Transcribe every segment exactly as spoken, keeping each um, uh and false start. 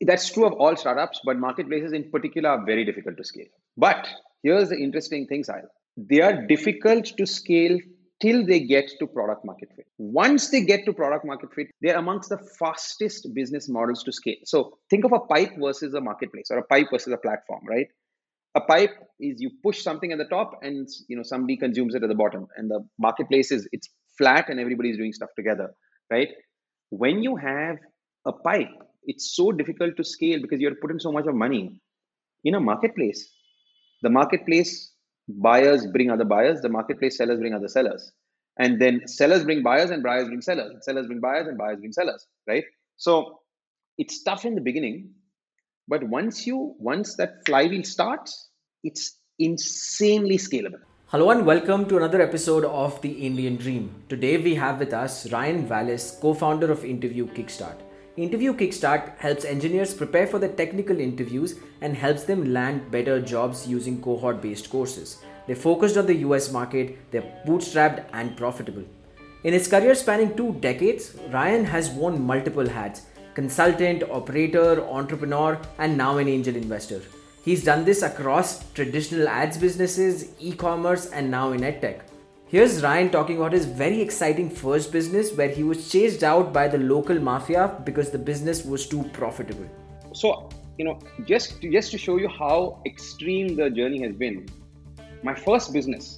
That's true of all startups, but marketplaces in particular are very difficult to scale. But here's the interesting thing, Sahil. They are difficult to scale till they get to product market fit. Once they get to product market fit, they're amongst the fastest business models to scale. So think of a pipe versus a marketplace, or a pipe versus a platform, right? A pipe is you push something at the top and you know somebody consumes it at the bottom, and the marketplace is it's flat and everybody's doing stuff together, right? When you have a pipe, it's so difficult to scale because you have to put in so much of money. In a marketplace, the marketplace buyers bring other buyers, the marketplace sellers bring other sellers, and then sellers bring buyers and buyers bring sellers, and sellers bring buyers and buyers bring sellers, right? So it's tough in the beginning, but once you once that flywheel starts, it's insanely scalable. Hello and welcome to another episode of The Indian Dream. Today we have with us Ryan Wallace, co-founder of Interview Kickstart. Interview Kickstart helps engineers prepare for the technical interviews and helps them land better jobs using cohort-based courses. They're focused on the U S market, they're bootstrapped and profitable. In his career spanning two decades, Ryan has worn multiple hats: consultant, operator, entrepreneur, and now an angel investor. He's done this across traditional ads businesses, e-commerce, and now in edtech. Here's Ryan talking about his very exciting first business where he was chased out by the local mafia because the business was too profitable. So, you know, just to, just to show you how extreme the journey has been, my first business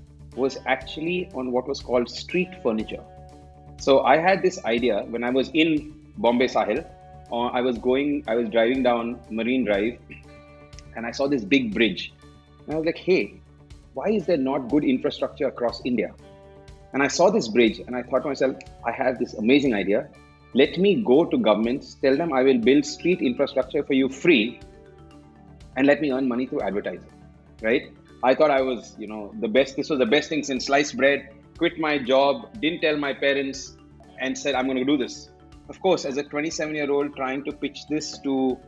was actually on what was called street furniture. So I had this idea when I was in Bombay Sahil. Uh, I was going, I was driving down Marine Drive, and I saw this big bridge. And I was like, hey, why is there not good infrastructure across India? And I saw this bridge and I thought to myself, I have this amazing idea. Let me go to governments, tell them I will build street infrastructure for you free, and let me earn money through advertising, right? I thought I was, you know, the best. This was the best thing since sliced bread. Quit my job, didn't tell my parents, and said, I'm going to do this. Of course, as a twenty-seven-year-old trying to pitch this to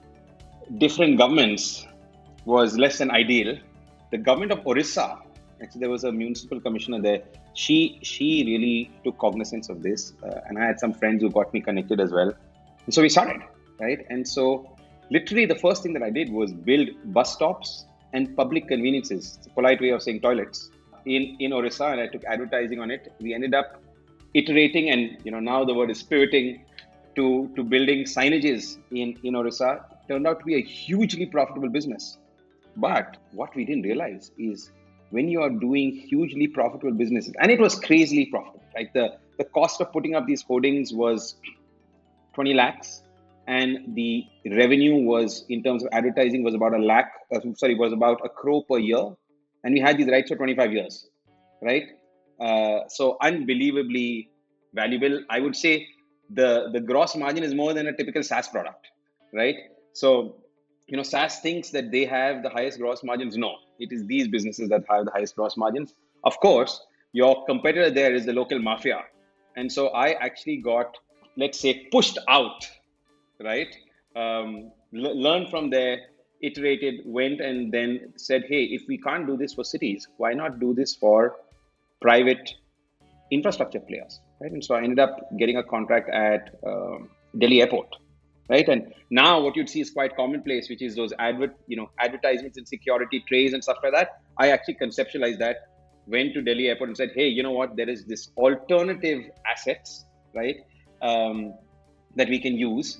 different governments was less than ideal. The government of Orissa, actually there was a municipal commissioner there, she she really took cognizance of this, uh, and I had some friends who got me connected as well. And so we started, right? And so literally the first thing that I did was build bus stops and public conveniences. It's a polite way of saying toilets in, in Orissa, and I took advertising on it. We ended up iterating, and you know now the word is pivoting to, to building signages in, in Orissa. It turned out to be a hugely profitable business. But what we didn't realize is when you are doing hugely profitable businesses, and it was crazily profitable, right? The, the cost of putting up these hoardings was twenty lakhs, and the revenue was, in terms of advertising, was about a lakh, uh, sorry, was about a crore per year. And we had these rights for twenty-five years, right? Uh, so unbelievably valuable. I would say the, the gross margin is more than a typical SaaS product, right? So, you know, SaaS thinks that they have the highest gross margins. No, it is these businesses that have the highest gross margins. Of course, your competitor there is the local mafia. And so I actually got, let's say, pushed out, right? Um, l- learned from there, iterated, went and then said, hey, if we can't do this for cities, why not do this for private infrastructure players, right? And so I ended up getting a contract at um, Delhi Airport. Right. And now what you'd see is quite commonplace, which is those advert, you know, advertisements and security trays and stuff like that. I actually conceptualized that, went to Delhi Airport and said, hey, you know what, there is this alternative assets, right, um, that we can use.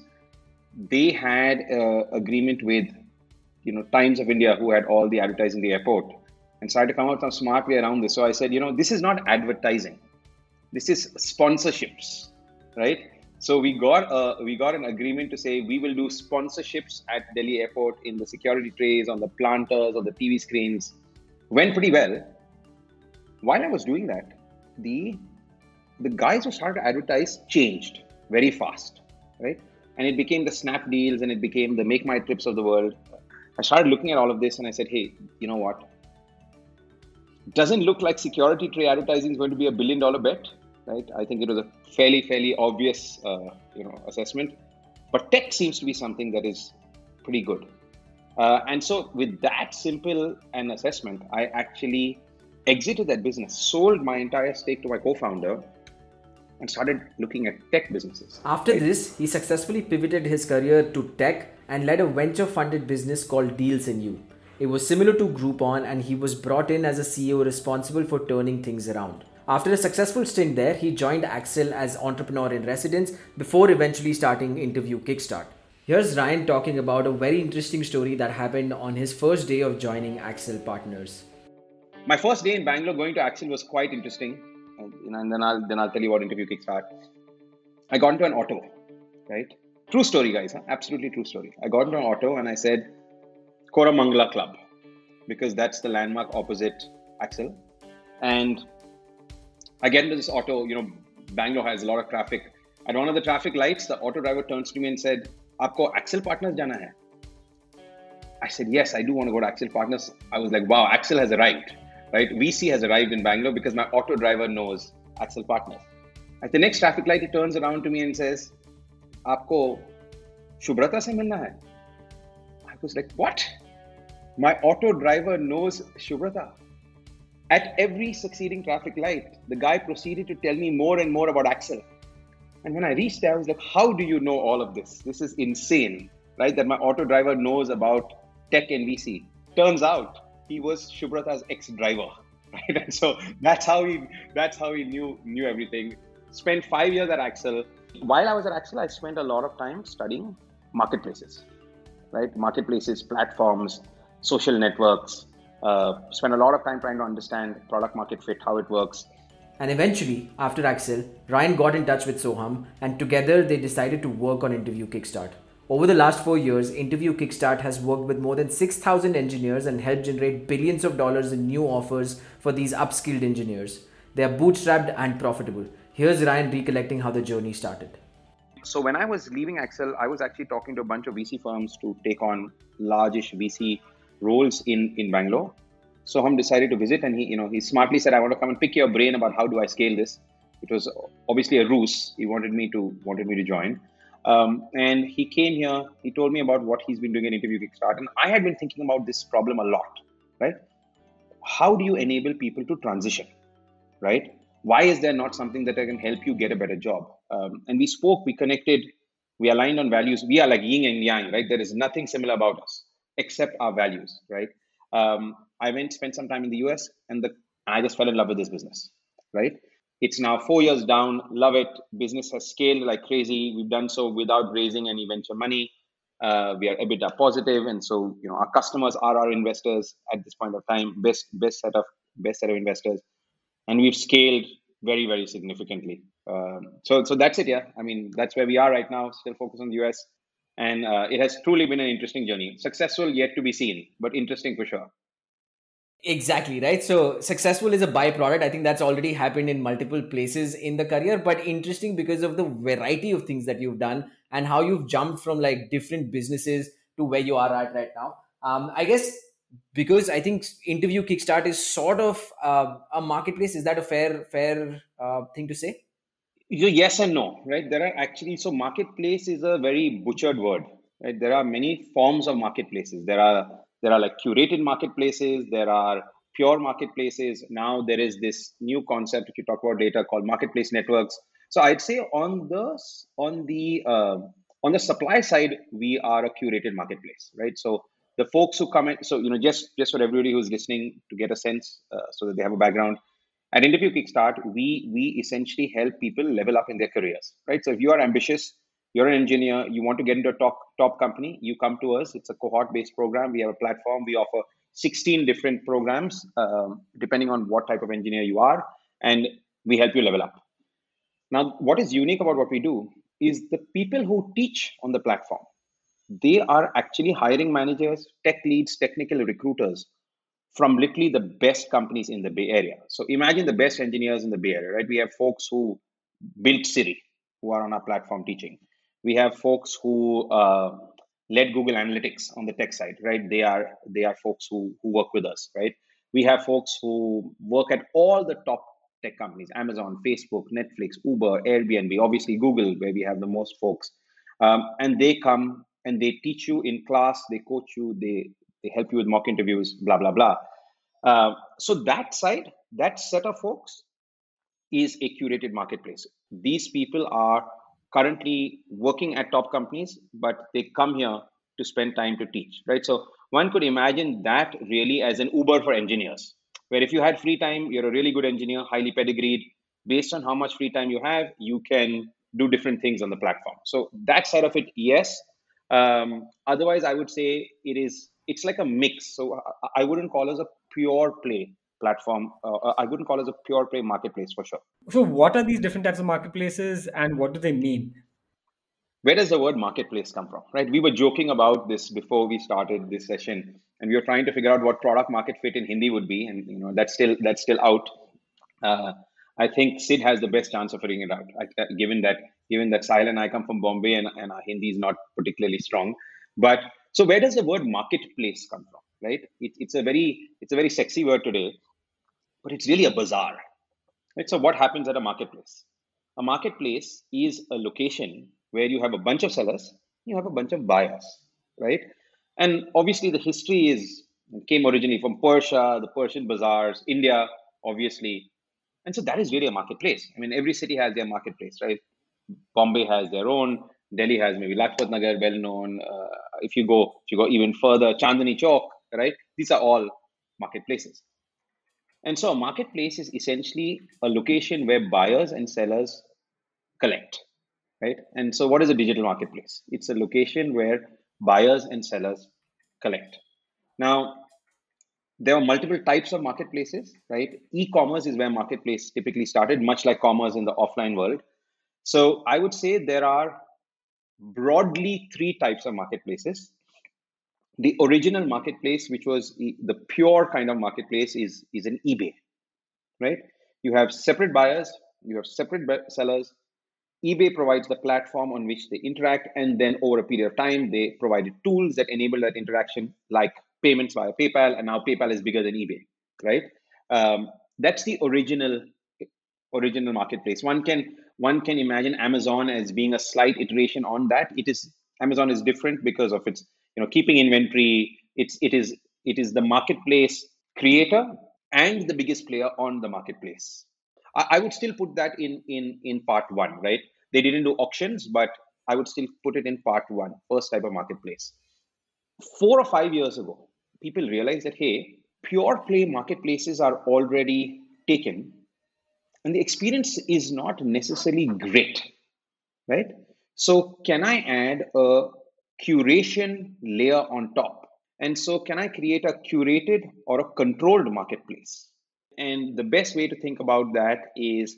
They had an agreement with, you know, Times of India, who had all the advertising in the airport, and started to come out some smart way around this. So I said, you know, this is not advertising. This is sponsorships, right? So we got a, we got an agreement to say we will do sponsorships at Delhi Airport in the security trays, on the planters, on the T V screens. Went pretty well. While I was doing that, the the guys who started to advertise changed very fast, right? And it became the Snap deals, and it became the Make My Trips of the world. I started looking at all of this, and I said, hey, you know what? Doesn't look like security tray advertising is going to be a billion dollar bet. Right? I think it was a fairly, fairly obvious, uh, you know, assessment. But tech seems to be something that is pretty good. Uh, and so with that simple an assessment, I actually exited that business, sold my entire stake to my co-founder, and started looking at tech businesses. After Right? this, he successfully pivoted his career to tech and led a venture funded business called Deals in You. It was similar to Groupon, and he was brought in as a C E O responsible for turning things around. After a successful stint there, he joined Accel as entrepreneur in residence before eventually starting Interview Kickstart. Here's Ryan talking about a very interesting story that happened on his first day of joining Accel Partners. My first day in Bangalore going to Accel was quite interesting, and, you know, and then I'll then I'll tell you about Interview Kickstart. I got into an auto, right? True story, guys. Huh? Absolutely true story. I got into an auto and I said, Koramangala Club, because that's the landmark opposite Accel. And I get into this auto. You know, Bangalore has a lot of traffic. At one of the traffic lights, the auto driver turns to me and said, "Aapko Accel Partners jana hai?" I said, "Yes, I do want to go to Accel Partners." I was like, "Wow, Accel has arrived." Right? V C has arrived in Bangalore because my auto driver knows Accel Partners. At the next traffic light, he turns around to me and says, "Aapko Shubhrata se milna hai?" I was like, "What?" My auto driver knows Shubhrata. At every succeeding traffic light, the guy proceeded to tell me more and more about Accel. And when I reached there, I was like, "How do you know all of this? This is insane, right? That my auto driver knows about tech and V C." Turns out he was Shubhrata's ex-driver, right? And so that's how he that's how he knew knew everything. Spent five years at Accel. While I was at Accel, I spent a lot of time studying marketplaces, right? Marketplaces, platforms, social networks. Uh, spent a lot of time trying to understand product market fit, how it works. And eventually, after Accel, Ryan got in touch with Soham, and together they decided to work on Interview Kickstart. Over the last four years, Interview Kickstart has worked with more than six thousand engineers and helped generate billions of dollars in new offers for these upskilled engineers. They are bootstrapped and profitable. Here's Ryan recollecting how the journey started. So when I was leaving Accel, I was actually talking to a bunch of V C firms to take on largish V C roles in, in Bangalore. So Soham decided to visit, and he, you know, he smartly said, "I want to come and pick your brain about how do I scale this." It was obviously a ruse. He wanted me to wanted me to join. Um, and he came here, he told me about what he's been doing at Interview Kickstart. And I had been thinking about this problem a lot, right? How do you enable people to transition, right? Why is there not something that can help you get a better job? Um, and we spoke, we connected, we aligned on values. We are like yin and yang, right? There is nothing similar about us except our values, right? Um, I went, spent some time in the U S, and the, I just fell in love with this business, right? It's now four years down, love it. Business has scaled like crazy. We've done so without raising any venture money. Uh, we are EBITDA positive, and so you know our customers are our investors at this point of time. Best best set of best set of investors, and we've scaled very very significantly. Um, so so that's it. Yeah, I mean that's where we are right now. Still focused on the U S, and uh, it has truly been an interesting journey. Successful yet to be seen, but interesting for sure. Exactly, right? So successful is a byproduct. I think that's already happened in multiple places in the career, but interesting because of the variety of things that you've done and how you've jumped from like different businesses to where you are at right now. Um, I guess because I think Interview Kickstart is sort of uh, a marketplace. Is that a fair fair uh, thing to say? Yes and no, right? There are actually, so marketplace is a very butchered word, right? There are many forms of marketplaces. There are there are like curated marketplaces. There are pure marketplaces. Now there is this new concept, if you talk about data, called marketplace networks. So I'd say on the on the uh, on the supply side, we are a curated marketplace, right? So the folks who come in, so you know, just just for everybody who's listening to get a sense, uh, so that they have a background. At Interview Kickstart, we we essentially help people level up in their careers, right? So if you are ambitious, you're an engineer, you want to get into a top top company, you come to us. It's a cohort-based program. We have a platform. We offer sixteen different programs, um, depending on what type of engineer you are, and we help you level up. Now, what is unique about what we do is the people who teach on the platform, they are actually hiring managers, tech leads, technical recruiters from literally the best companies in the Bay Area. So imagine the best engineers in the Bay Area, right? We have folks who built Siri, who are on our platform teaching. We have folks who uh, led Google Analytics on the tech side, right? They are they are folks who who work with us, right? We have folks who work at all the top tech companies: Amazon, Facebook, Netflix, Uber, Airbnb, obviously Google, where we have the most folks. Um, and they come and they teach you in class, they coach you, they they help you with mock interviews, blah blah blah. Uh, so that side, that set of folks is a curated marketplace. These people are currently working at top companies, but they come here to spend time to teach, right? So one could imagine that really as an Uber for engineers, where if you had free time, you're a really good engineer, highly pedigreed. Based on how much free time you have, you can do different things on the platform. So that side of it, yes. Um, otherwise, I would say it is. It's like a mix. So I I wouldn't call us a pure play platform. Uh, I wouldn't call us a pure play marketplace for sure. So, what are these different types of marketplaces and what do they mean? Where does the word marketplace come from, right? We were joking about this before we started this session, and we were trying to figure out what product market fit in Hindi would be, and you know that's still that's still out. uh, I think Sid has the best chance of figuring it out, I, uh, given that given that Sahil and I come from Bombay, and, and our Hindi is not particularly strong. But so where does the word marketplace come from, right? It, it's a very it's a very sexy word today, but it's really a bazaar. Right? So what happens at a marketplace? A marketplace is a location where you have a bunch of sellers, you have a bunch of buyers, right? And obviously the history is came originally from Persia, the Persian bazaars, India, obviously. And so that is really a marketplace. I mean, every city has their marketplace, right? Bombay has their own. Delhi has maybe Lajpat Nagar, well known. Uh, if you go, if you go even further, Chandni Chowk, right? These are all marketplaces. And so a marketplace is essentially a location where buyers and sellers collect, right? And so what is a digital marketplace? It's a location where buyers and sellers collect. Now, there are multiple types of marketplaces, right? E-commerce is where marketplace typically started, much like commerce in the offline world. So I would say there are broadly three types of marketplaces. The original marketplace, which was the pure kind of marketplace, is, is an eBay, right? You have separate buyers, you have separate sellers. eBay provides the platform on which they interact, and then over a period of time, they provided tools that enable that interaction, like payments via PayPal, and now PayPal is bigger than eBay, right? Um, that's the original original marketplace. One can one can imagine Amazon as being a slight iteration on that. It is Amazon is different because of its you know keeping inventory. It's it is it is the marketplace creator and the biggest player on the marketplace. I, I would still put that in in in part one, right? They didn't do auctions, but I would still put it in part one, first type of marketplace. Four or five years ago, people realized that hey, pure play marketplaces are already taken, and the experience is not necessarily great, right? So can I add a curation layer on top? And so can I create a curated or a controlled marketplace? And the best way to think about that is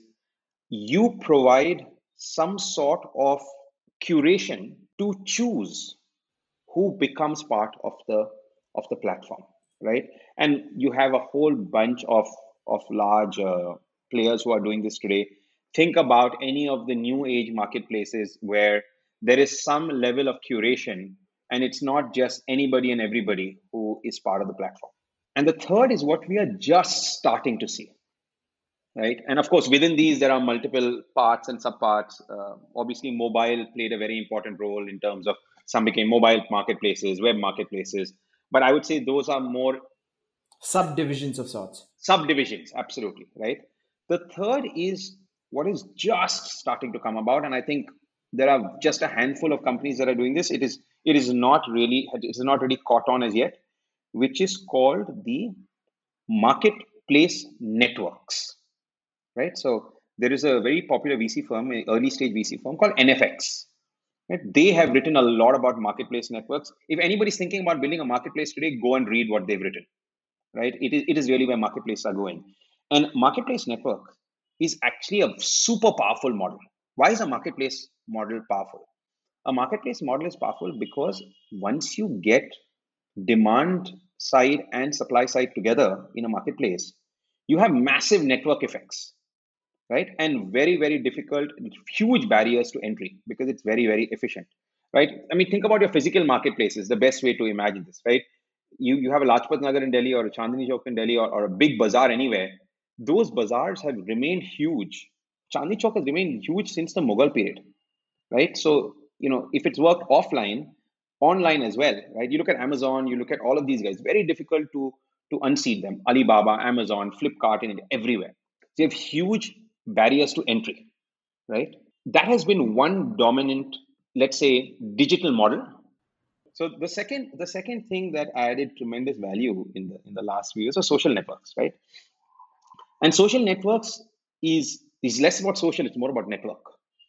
you provide some sort of curation to choose who becomes part of the of the platform, right? And you have a whole bunch of of large uh, players who are doing this today. Think about any of the new age marketplaces where there is some level of curation, and it's not just anybody and everybody who is part of the platform. And the third is what we are just starting to see, right? And of course, within these, there are multiple parts and subparts. Uh, obviously, mobile played a very important role in terms of some became mobile marketplaces, web marketplaces. But I would say those are more subdivisions of sorts. Subdivisions, absolutely, right? The third is what is just starting to come about, and I think there are just a handful of companies that are doing this. It is it is not really it is not really caught on as yet, which is called the marketplace networks, right? So there is a very popular V C firm, an early stage V C firm called N F X. Right? They have written a lot about marketplace networks. If anybody's thinking about building a marketplace today, go and read what they've written. Right? It is it is really where marketplaces are going. And marketplace network is actually a super powerful model. Why is a marketplace model powerful? A marketplace model is powerful because once you get demand side and supply side together in a marketplace, you have massive network effects, right? And very, very difficult, huge barriers to entry because it's very, very efficient, right? I mean, think about your physical marketplaces, the best way to imagine this, right? You, you have a Lajpat Nagar in Delhi or a Chandni Chowk in Delhi or, or a big bazaar anywhere. Those bazaars have remained huge. Chandni Chowk has remained huge since the Mughal period, right? So, you know, if it's worked offline, online as well, right? You look at Amazon, you look at all of these guys, very difficult to, to unseat them. Alibaba, Amazon, Flipkart, and everywhere. So you have huge barriers to entry, right? That has been one dominant, let's say, digital model. So the second, the second thing that added tremendous value in the in the last few years are social networks, right? And social networks is is less about social; it's more about network.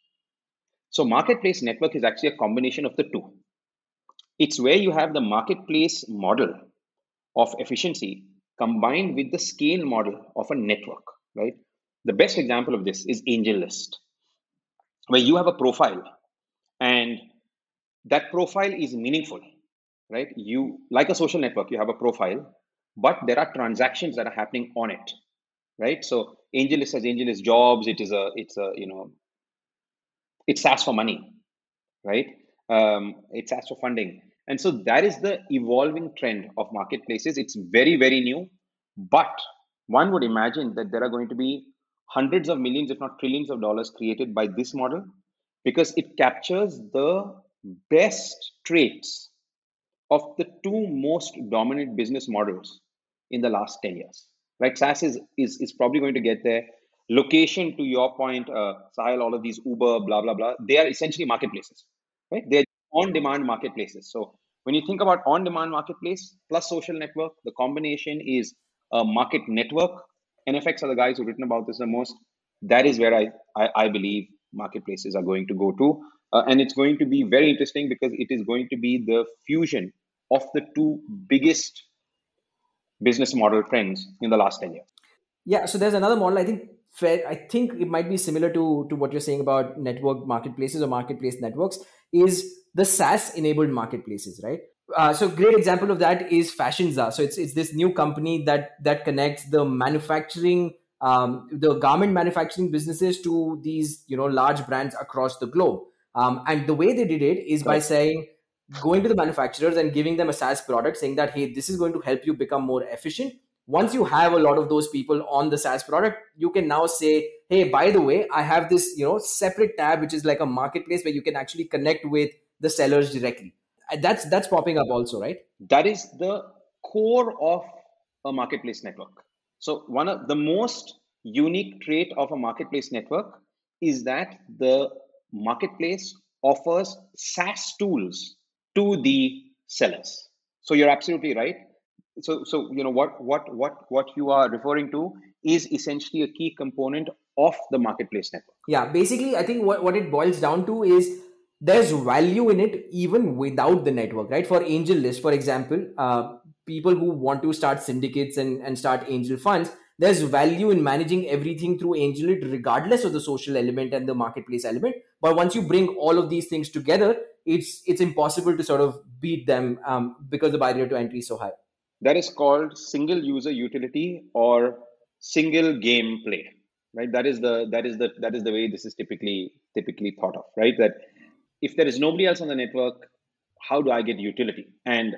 So marketplace network is actually a combination of the two. It's where you have the marketplace model of efficiency combined with the scale model of a network, right? The best example of this is AngelList, where you have a profile and that profile is meaningful, right? You, like a social network, you have a profile, but there are transactions that are happening on it, right? So AngelList has AngelList Jobs. It is a, it's a, you know, it's SaaS for money, right? Um, it's SaaS for funding. And so that is the evolving trend of marketplaces. It's very, very new, but one would imagine that there are going to be hundreds of millions, if not trillions of dollars created by this model because it captures the best traits of the two most dominant business models in the last ten years. Right? SaaS is, is, is probably going to get there. Location, to your point, uh, Sahil, all of these Uber, blah, blah, blah, they are essentially marketplaces, right? They're on-demand marketplaces. So when you think about on-demand marketplace plus social network, the combination is a market network. N F X are the guys who've written about this the most. That is where I, I, I believe marketplaces are going to go to. Uh, and it's going to be very interesting because it is going to be the fusion of the two biggest business model trends in the last ten years. Yeah, so there's another model. I think fair, I think it might be similar to to what you're saying about network marketplaces or marketplace networks. Is the SaaS enabled marketplaces, right? Uh, so great example of that is Fashionza. So it's it's this new company that that connects the manufacturing, um, the garment manufacturing businesses to these you know large brands across the globe. Um, and the way they did it is by Correct. saying, going to the manufacturers and giving them a SaaS product, saying that, hey, this is going to help you become more efficient. Once you have a lot of those people on the SaaS product, you can now say, hey, by the way, I have this you know separate tab which is like a marketplace where you can actually connect with the sellers directly. That's that's popping up also, right? That is the core of a marketplace network. So one of the most unique trait of a marketplace network is that the marketplace offers SaaS tools to the sellers. So you're absolutely right. So so you know what what what what you are referring to is essentially a key component of the marketplace network. Yeah, basically, I think what, what it boils down to is there's value in it even without the network, right? For AngelList, for example, uh, people who want to start syndicates and, and start angel funds, there's value in managing everything through AngelList, regardless of the social element and the marketplace element. But once you bring all of these things together, it's it's impossible to sort of beat them um, because the barrier to entry is so high. That is called single user utility or single game play, right? That is the that is the that is the way this is typically typically thought of, right? That if there is nobody else on the network, how do I get utility? And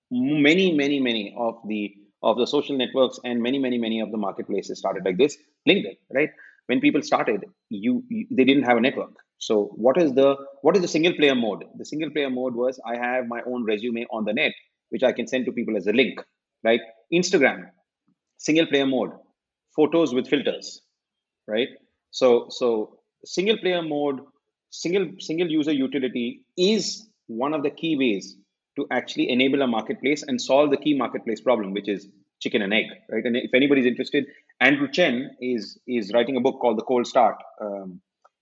many many many of the of the social networks and many many many of the marketplaces started like this. LinkedIn, right? When people started, you, you they didn't have a network. So what is the what is the single player mode? The single player mode was I have my own resume on the net, which I can send to people as a link, right? Instagram, single player mode, photos with filters, right? So so single player mode, single single user utility is one of the key ways to actually enable a marketplace and solve the key marketplace problem, which is chicken and egg, right? And if anybody's interested, Andrew Chen is is writing a book called The Cold Start, um,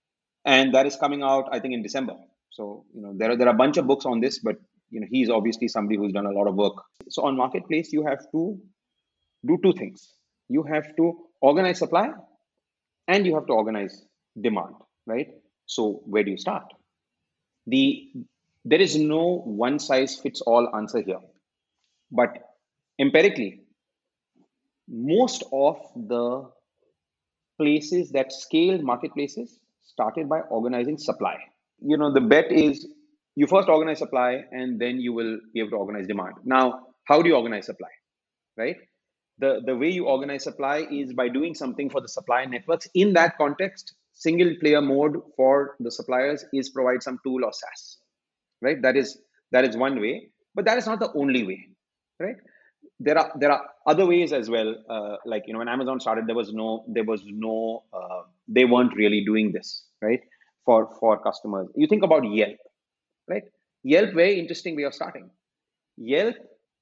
and that is coming out, I think, in December. So you know there are there are a bunch of books on this, but you know he's obviously somebody who's done a lot of work. So on marketplace, you have to do two things. You have to organize supply and you have to organize demand, right? So where do you start? The there is no one size fits all answer here, but empirically, most of the places that scaled marketplaces started by organizing supply. You know, the bet is you first organize supply and then you will be able to organize demand. Now, how do you organize supply, right? The, the way you organize supply is by doing something for the supply networks. In that context, single player mode for the suppliers is provide some tool or SaaS, right? That is that is one way, but that is not the only way, right? There are there are other ways as well. Uh, like you know, when Amazon started, there was no there was no uh, they weren't really doing this, right? For for customers. You think about Yelp, right? Yelp, very interesting way of starting. Yelp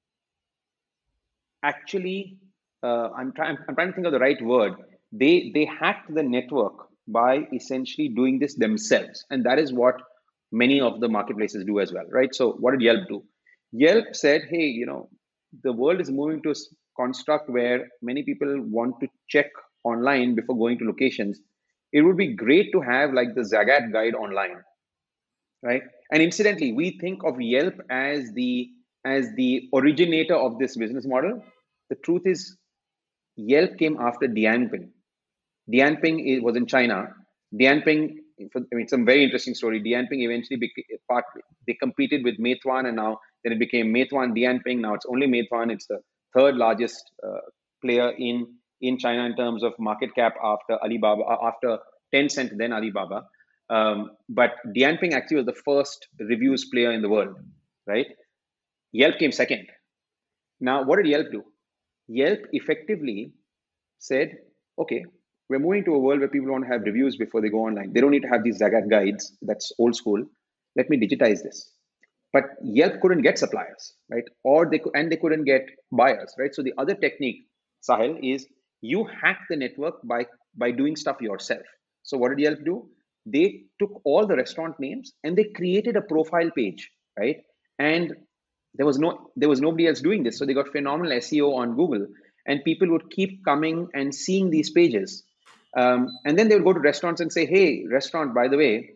actually, uh, I'm trying I'm trying to think of the right word. They they hacked the network by essentially doing this themselves, and that is what many of the marketplaces do as well, right? So what did Yelp do? Yelp said, hey, you know, the world is moving to a construct where many people want to check online before going to locations. It would be great to have like the Zagat guide online, right? And incidentally, we think of Yelp as the as the originator of this business model. The truth is, Yelp came after Dianping. Dianping was in China. Dianping, I mean, it's a very interesting story. Dianping eventually became part. They competed with Meituan, and now then it became Meituan Dianping. Now it's only Meituan. It's the third largest uh, player in in China in terms of market cap after Alibaba, after Tencent, then Alibaba. Um, but Dianping actually was the first reviews player in the world, right? Yelp came second. Now, what did Yelp do? Yelp effectively said, okay, we're moving to a world where people want to have reviews before they go online. They don't need to have these Zagat guides. That's old school. Let me digitize this. But Yelp couldn't get suppliers, right? Or they could, and they couldn't get buyers, right? So the other technique, Sahil, is you hack the network by by doing stuff yourself. So what did Yelp do? They took all the restaurant names and they created a profile page, right? And there was no there was nobody else doing this, so they got phenomenal S E O on Google, and people would keep coming and seeing these pages, um, and then they would go to restaurants and say, "Hey, restaurant, by the way,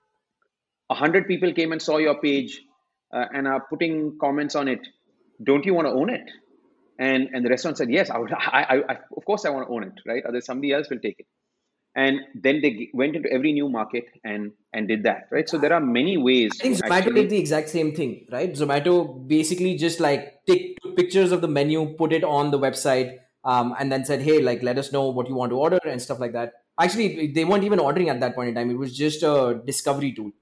a hundred people came and saw your page uh, and are putting comments on it. Don't you want to own it?" And and the restaurant said, "Yes, I would. I, I, I of course I want to own it, right? Otherwise somebody else will take it." And then they went into every new market and and did that, right? So there are many ways. I think to Zomato actually, did the exact same thing, right? Zomato basically just like take pictures of the menu, put it on the website, um, and then said, "Hey, like let us know what you want to order," and stuff like that. Actually, they weren't even ordering at that point in time. It was just a discovery tool.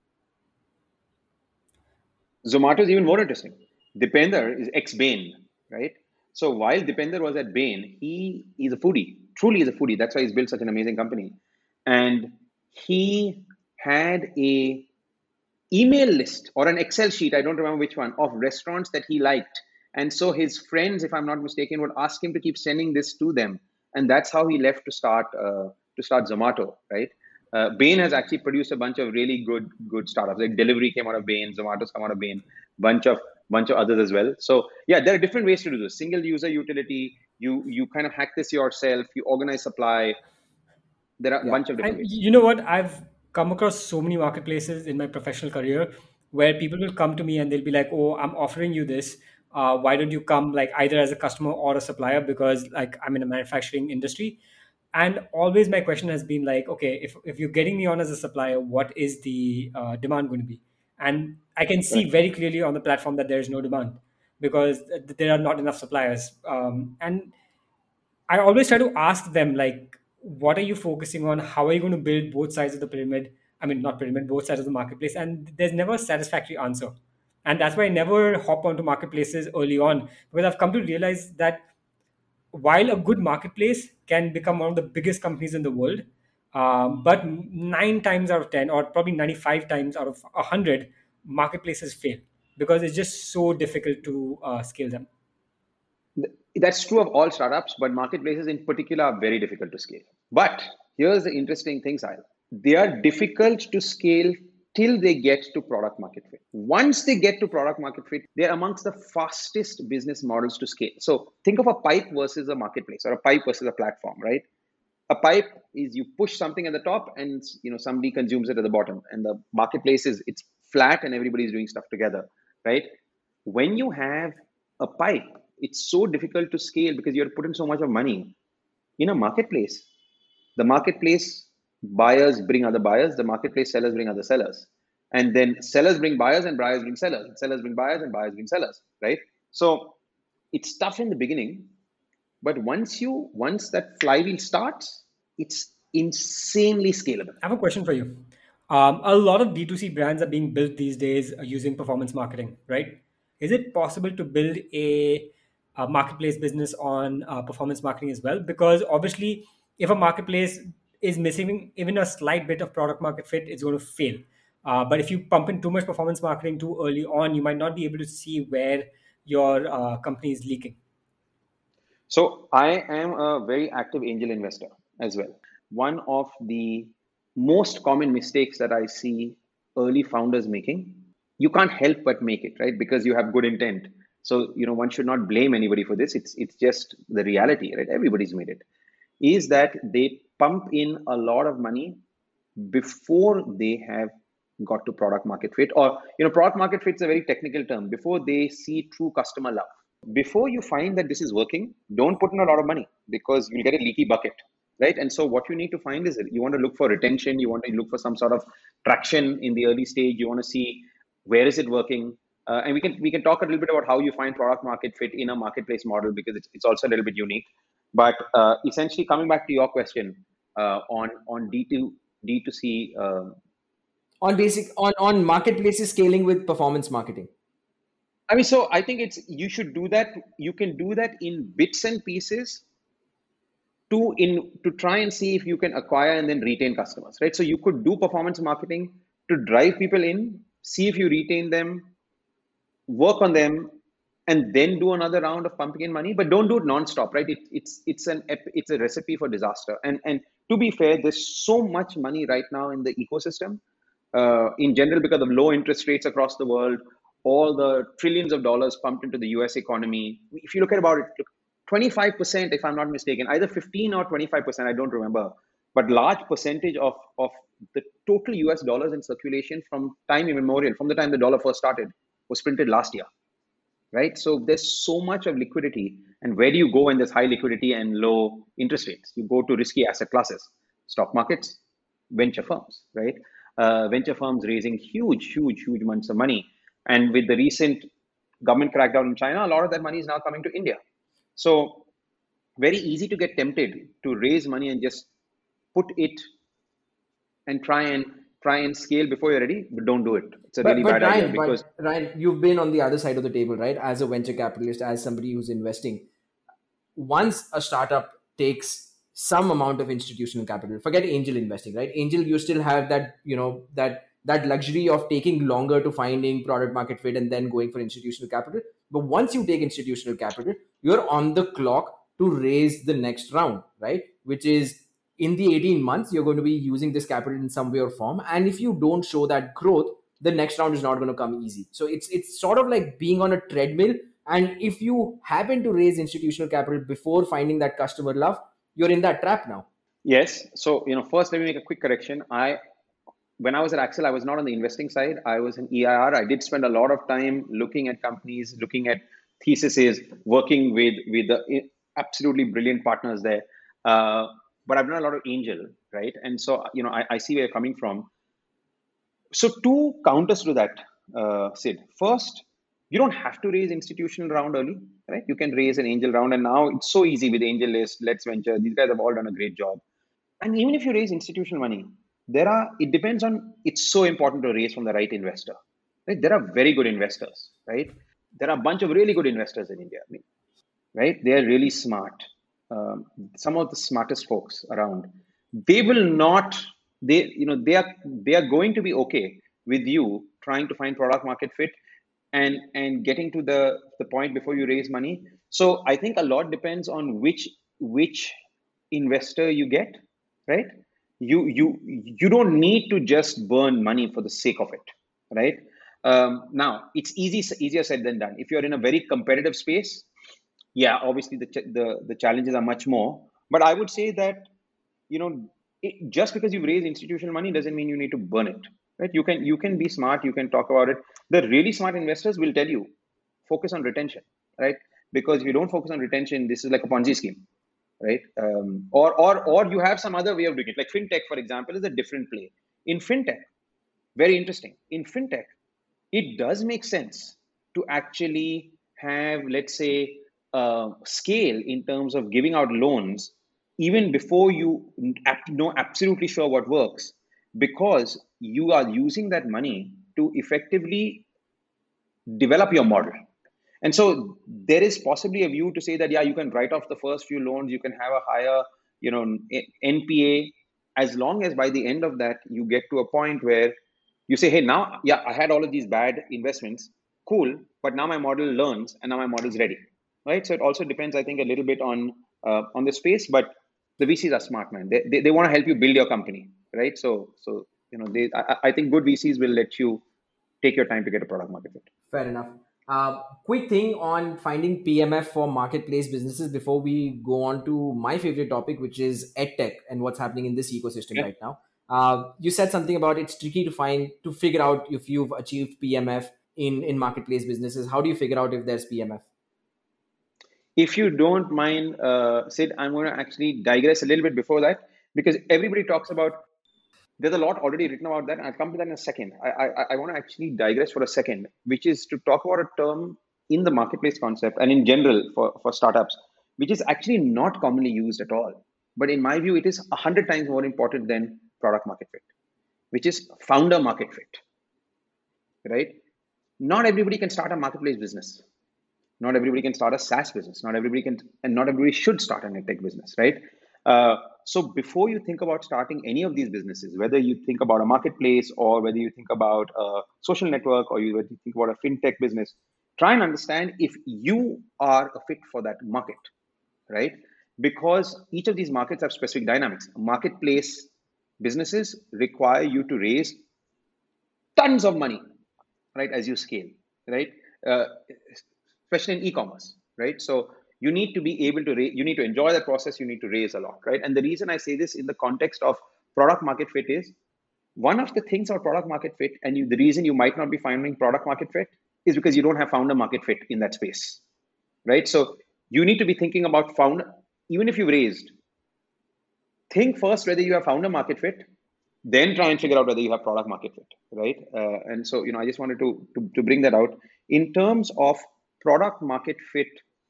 Zomato is even more interesting. Dipender is ex-Bain, right? So while Dipender was at Bain, he is a foodie, truly is a foodie. That's why he's built such an amazing company. And he had a email list or an Excel sheet, I don't remember which one, of restaurants that he liked. And so his friends, if I'm not mistaken, would ask him to keep sending this to them. And that's how he left to start uh, to start Zomato, right? Uh, Bain has actually produced a bunch of really good good startups. Like Delivery came out of Bain, Zomato's come out of Bain, bunch of bunch of others as well. So yeah, there are different ways to do this. Single user utility. You you kind of hack this yourself. You organize supply. There are a Yeah. bunch of different And ways. you know what? I've come across so many marketplaces in my professional career where people will come to me and they'll be like, "Oh, I'm offering you this. Uh, why don't you come like either as a customer or a supplier? Because like I'm in a manufacturing industry." And always my question has been like, okay, if if you're getting me on as a supplier, what is the uh, demand going to be? And I can see Correct. very clearly on the platform that there is no demand because th- there are not enough suppliers. Um, and I always try to ask them like, what are you focusing on? How are you going to build both sides of the pyramid? I mean, not pyramid, both sides of the marketplace. And there's never a satisfactory answer. And that's why I never hop onto marketplaces early on because I've come to realize that while a good marketplace can become one of the biggest companies in the world, um, but nine times out of ten, or probably ninety-five times out of one hundred, marketplaces fail because it's just so difficult to uh, scale them. That's true of all startups, but marketplaces in particular are very difficult to scale. But here's the interesting thing, Sahil. They are difficult to scale till they get to product market fit. Once they get to product market fit, they're amongst the fastest business models to scale. So think of a pipe versus a marketplace, or a pipe versus a platform, right? A pipe is you push something at the top and you know somebody consumes it at the bottom, and the marketplace is it's flat and everybody's doing stuff together, right? When you have a pipe, it's so difficult to scale because you have to put in so much of money. In a marketplace, the marketplace buyers bring other buyers, the marketplace sellers bring other sellers, and then sellers bring buyers and buyers bring sellers, and sellers bring buyers and buyers bring sellers, right? So it's tough in the beginning, but once you once that flywheel starts, it's insanely scalable. I have a question for you. Um, a lot of D two C brands are being built these days uh, using performance marketing, right? Is it possible to build a, a marketplace business on uh, performance marketing as well? Because obviously, if a marketplace is missing even a slight bit of product market fit, it's going to fail. Uh, but if you pump in too much performance marketing too early on, you might not be able to see where your uh, company is leaking. So I am a very active angel investor as well. One of the most common mistakes that I see early founders making, you can't help but make it, right? Because you have good intent. So, you know, one should not blame anybody for this. It's it's just the reality, right? Everybody's made it. Is that they pump in a lot of money before they have got to product market fit, or you know, product market fit is a very technical term, before they see true customer love. Before you find that this is working, don't put in a lot of money, because you'll get a leaky bucket, right? And so what you need to find is, you want to look for retention, you want to look for some sort of traction in the early stage, you want to see where is it working. Uh, and we can we can talk a little bit about how you find product market fit in a marketplace model, because it's, it's also a little bit unique. But uh, essentially, coming back to your question, uh, on on D two D two C, uh, On basic on on marketplaces scaling with performance marketing. I mean, so I think it's, you should do that. You can do that in bits and pieces to in to try and see if you can acquire and then retain customers, right? So you could do performance marketing to drive people in, see if you retain them, work on them, and then do another round of pumping in money. But don't do it nonstop, right? It, it's it's an it's a recipe for disaster. And and to be fair, there's so much money right now in the ecosystem, uh, in general, because of low interest rates across the world, all the trillions of dollars pumped into the U S economy. If you look at about it, twenty-five percent, if I'm not mistaken, either fifteen or twenty-five percent, I don't remember, but large percentage of, of the total U S dollars in circulation from time immemorial, from the time the dollar first started, was printed last year, right? So there's so much of liquidity. And where do you go when there's high liquidity and low interest rates? You go to risky asset classes, stock markets, venture firms, right? Uh, venture firms raising huge, huge, huge amounts of money. And with the recent government crackdown in China, a lot of that money is now coming to India. So very easy to get tempted to raise money and just put it and try and try and scale before you're ready, but don't do it. It's a But, really but bad Ryan, idea, because but Ryan, you've been on the other side of the table, right? As a venture capitalist, as somebody who's investing. Once a startup takes some amount of institutional capital, forget angel investing, right? Angel, you still have that, you know, that that luxury of taking longer to finding product market fit and then going for institutional capital. But once you take institutional capital, you're on the clock to raise the next round, right? Which is, in the eighteen months, you're going to be using this capital in some way or form. And if you don't show that growth, the next round is not going to come easy. So it's it's sort of like being on a treadmill. And if you happen to raise institutional capital before finding that customer love, you're in that trap now. yes. So, you know, first, let me make a quick correction. I, when I was at Axel, I was not on the investing side. I was in E I R. I did spend a lot of time looking at companies, looking at theses, working with with the absolutely brilliant partners there. Uh, but I've done a lot of angel, right? And so, you know, I, I see where you're coming from. So two counters to that, uh, Sid. First, you don't have to raise institutional round early, right? You can raise an angel round, and now it's so easy with AngelList, Let's Venture. These guys have all done a great job. And even if you raise institutional money, there are, it depends on, it's so important to raise from the right investor, right? There are very good investors, right? There are a bunch of really good investors in India, I mean, right? They are really smart. Um, some of the smartest folks around. They will not, they, you know, they are, they are going to be okay with you trying to find product market fit and, and getting to the, the point before you raise money. So I think a lot depends on which, which investor you get, right? You, you, you don't need to just burn money for the sake of it, right? Um, now, it's easy, easier said than done. If you're in a very competitive space, yeah, obviously the, the, the challenges are much more. But I would say that, you know, it, just because you've raised institutional money doesn't mean you need to burn it, right? You can, you can be smart, you can talk about it. The really smart investors will tell you, focus on retention, right? Because if you don't focus on retention, this is like a Ponzi scheme, right? Um, or, or, or you have some other way of doing it. Like fintech, for example, is a different play. In fintech, very interesting. In fintech, it does make sense to actually have, let's say, uh, scale in terms of giving out loans, even before you know absolutely sure what works, because you are using that money to effectively develop your model. And so there is possibly a view to say that, yeah, you can write off the first few loans, you can have a higher, you know, N P A, as long as by the end of that, you get to a point where you say, hey, now, yeah, I had all of these bad investments, cool, but now my model learns and now my model is ready, right? So it also depends, I think, a little bit on uh, on the space, but the V Cs are smart, man. They, they, they want to help you build your company, right? So, so you know, they, I, I think good V Cs will let you take your time to get a product market fit. Fair enough. Uh, quick thing on finding P M F for marketplace businesses before we go on to my favorite topic, which is edtech and what's happening in this ecosystem Yeah. right now. Uh, you said something about it's tricky to find to figure out if you've achieved P M F in in marketplace businesses. How do you figure out if there's P M F? If you don't mind, uh, Sid, I'm going to actually digress a little bit before that, because everybody talks about, there's a lot already written about that, and I'll come to that in a second. I, I, I want to actually digress for a second, which is to talk about a term in the marketplace concept and in general for, for startups, which is actually not commonly used at all. But in my view, it is a hundred times more important than product market fit, which is founder market fit, right? Not everybody can start a marketplace business. Not everybody can start a SaaS business. Not everybody can, and not everybody should start an edtech business, right? Uh, so before you think about starting any of these businesses, whether you think about a marketplace or whether you think about a social network or you, whether you think about a fintech business, try and understand if you are a fit for that market, right? Because each of these markets have specific dynamics. Marketplace businesses require you to raise tons of money, right, as you scale, right? Uh, especially in e-commerce, right? So you need to be able to raise, you need to enjoy the process, you need to raise a lot, right? And the reason I say this in the context of product market fit is one of the things about product market fit, and you, the reason you might not be finding product market fit is because you don't have founder market fit in that space, right? So you need to be thinking about founder, even if you've raised, think first whether you have founder market fit, then try and figure out whether you have product market fit, right? Uh, and so, you know, I just wanted to, to, to bring that out. In terms of product market fit,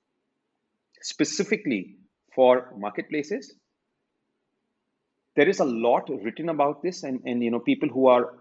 specifically for marketplaces, there is a lot written about this, and, and you know, people who are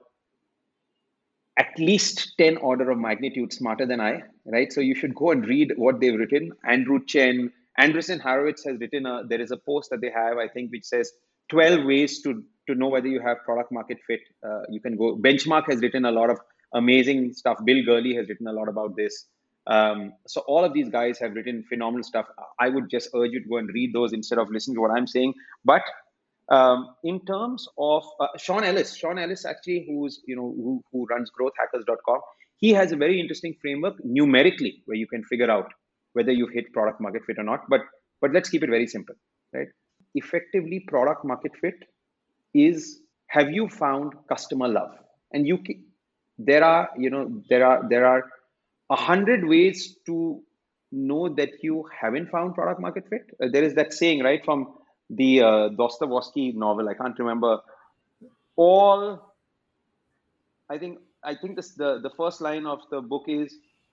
at least ten order of magnitude smarter than I, right? So you should go and read what they've written. Andrew Chen, Andreessen Horowitz has written a, there is a post that they have, I think, which says twelve ways to, to know whether you have product market fit. Uh, you can go, Benchmark has written a lot of amazing stuff. Bill Gurley has written a lot about this. Um, so all of these guys have written phenomenal stuff. I would just urge you to go and read those instead of listening to what I'm saying. But um, in terms of uh, Sean Ellis, Sean Ellis actually, who's you know who, who runs growth hackers dot com, he has a very interesting framework numerically where you can figure out whether you've hit product market fit or not. But but let's keep it very simple, right? Effectively, product market fit is, have you found customer love? And you there are you know there are there are a hundred ways to know that you haven't found product market fit. Uh, there is that saying, right, from the uh, Dostoevsky novel. I can't remember. All, I think, I think this, the the first line of the book is,